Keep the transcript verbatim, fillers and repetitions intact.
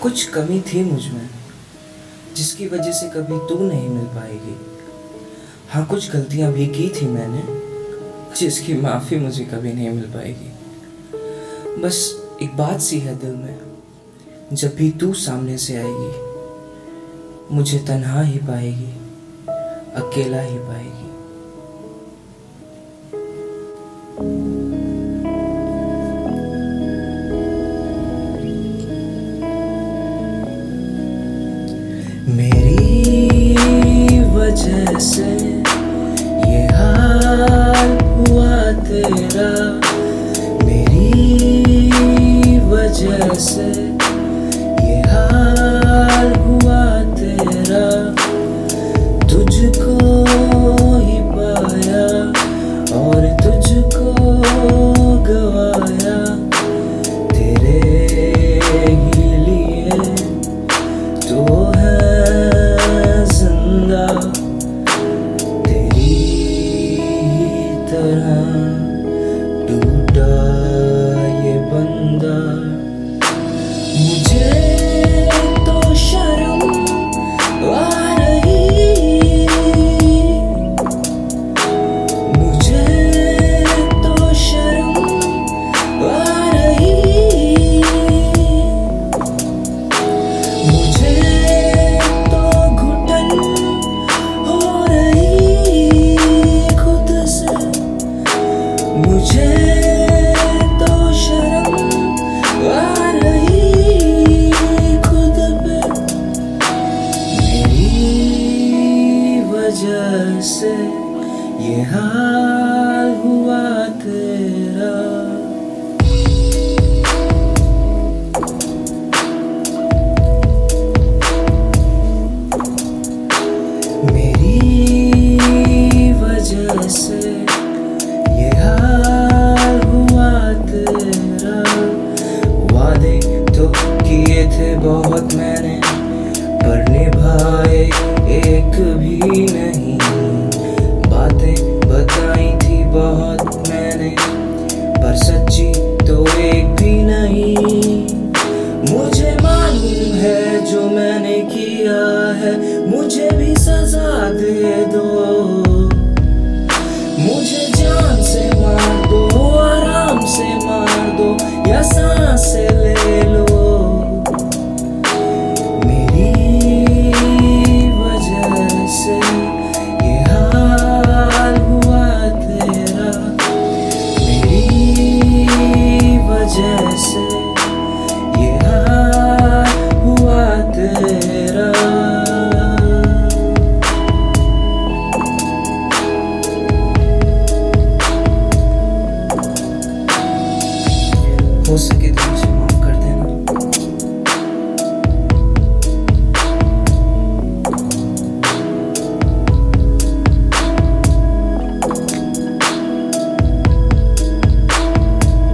कुछ कमी थी मुझ में जिसकी वजह से कभी तू नहीं मिल पाएगी। हाँ, कुछ गलतियां भी की थी मैंने जिसकी माफ़ी मुझे कभी नहीं मिल पाएगी। बस एक बात सी है दिल में, जब भी तू सामने से आएगी मुझे तन्हा ही पाएगी, अकेला ही पाएगी। मेरी वजह से ये हाल हुआ तेरा, मेरी वजह से ये हाल हुआ तेरा। तुझको ही पाया और तुझको गवाया, तेरे ही लिए तो तेरी तरह टूटा ये बंदा। मुझे तो शर्म आ रही, मुझे तो शर्म आ रही, मुझे मुझे तो शर्म आ रही खुद पे। मेरी वजह से ये हाल हुआ तेरा। मेरी वजह से ये हाल हुआ तेरा। वादे तो किए थे बहुत मैंने, पर निभाए एक भी नहीं। बातें बताई थी बहुत मैंने, पर सच्ची तो एक भी नहीं। मुझे मालूम है जो मैंने किया है, मुझे भी सजा दे दो। मुझे जान से मार दो, आराम से मार दो, या सांस ले लो। मेरी वजह से ये हाल हुआ तेरा, मेरी वजह से ये हाल हुआ तेरा। हो सके